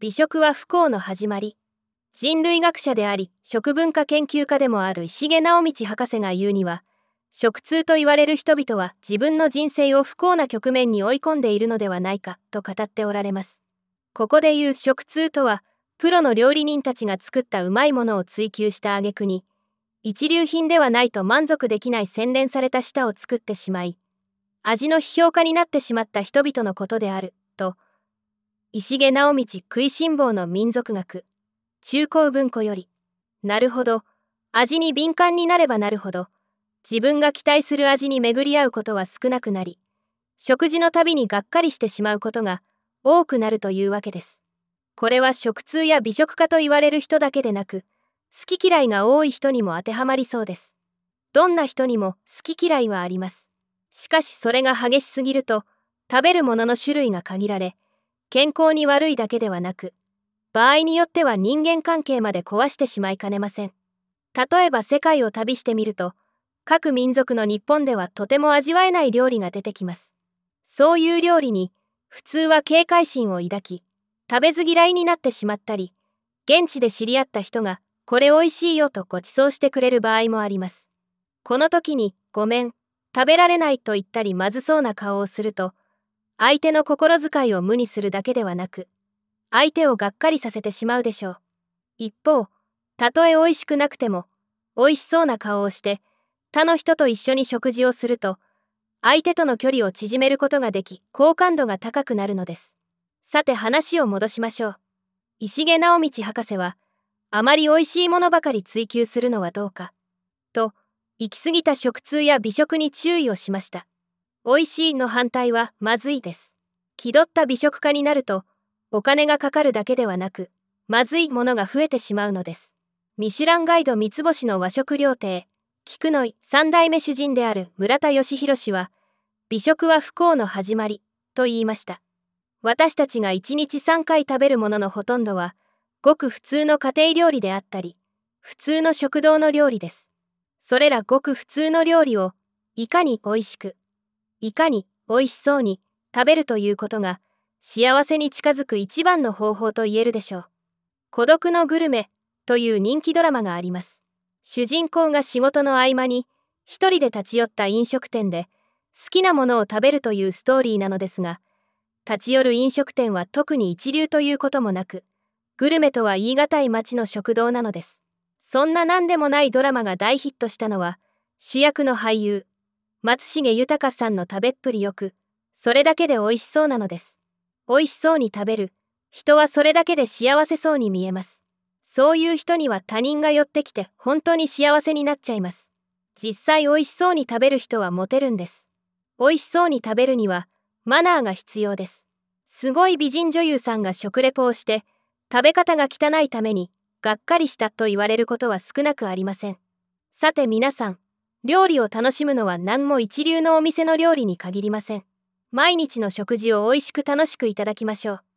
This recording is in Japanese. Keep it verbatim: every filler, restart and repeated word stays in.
美食は不幸の始まり。人類学者であり、食文化研究家でもある石毛直道博士が言うには、食通と言われる人々は自分の人生を不幸な局面に追い込んでいるのではないかと語っておられます。ここで言う食通とは、プロの料理人たちが作ったうまいものを追求した挙句に、一流品ではないと満足できない洗練された舌を作ってしまい、味の批評家になってしまった人々のことである、と、石毛直道食いしん坊の民族学、中高文庫より。なるほど、味に敏感になればなるほど、自分が期待する味に巡り合うことは少なくなり、食事のたびにがっかりしてしまうことが多くなるというわけです。これは食通や美食家と言われる人だけでなく、好き嫌いが多い人にも当てはまりそうです。どんな人にも好き嫌いはあります。しかしそれが激しすぎると、食べるものの種類が限られ、健康に悪いだけではなく、場合によっては人間関係まで壊してしまいかねません。例えば世界を旅してみると、各民族の日本ではとても味わえない料理が出てきます。そういう料理に、普通は警戒心を抱き、食べず嫌いになってしまったり、現地で知り合った人が、これおいしいよとご馳走してくれる場合もあります。この時に、ごめん、食べられないと言ったりまずそうな顔をすると、相手の心遣いを無にするだけではなく、相手をがっかりさせてしまうでしょう。一方、たとえ美味しくなくても、美味しそうな顔をして、他の人と一緒に食事をすると、相手との距離を縮めることができ、好感度が高くなるのです。さて話を戻しましょう。石毛直道博士は、あまり美味しいものばかり追求するのはどうか、と、行き過ぎた食通や美食に注意をしました。美味しいの反対はまずいです。気取った美食家になると、お金がかかるだけではなく、まずいものが増えてしまうのです。ミシュランガイド三つ星の和食料亭、菊の井三代目主人である村田義弘氏は、美食は不幸の始まり、と言いました。私たちがいちにちさんかい食べるもののほとんどは、ごく普通の家庭料理であったり、普通の食堂の料理です。それらごく普通の料理を、いかに美味しく、いかに美味しそうに食べるということが、幸せに近づく一番の方法と言えるでしょう。孤独のグルメという人気ドラマがあります。主人公が仕事の合間に一人で立ち寄った飲食店で好きなものを食べるというストーリーなのですが、立ち寄る飲食店は特に一流ということもなく、グルメとは言い難い街の食堂なのです。そんな何でもないドラマが大ヒットしたのは、主役の俳優松重豊さんの食べっぷりよく、それだけで美味しそうなのです。美味しそうに食べる人はそれだけで幸せそうに見えます。そういう人には他人が寄ってきて本当に幸せになっちゃいます。実際美味しそうに食べる人はモテるんです。美味しそうに食べるにはマナーが必要です。すごい美人女優さんが食レポをして食べ方が汚いためにがっかりしたと言われることは少なくありません。さて皆さん、料理を楽しむのは何も一流のお店の料理に限りません。毎日の食事を美味しく楽しくいただきましょう。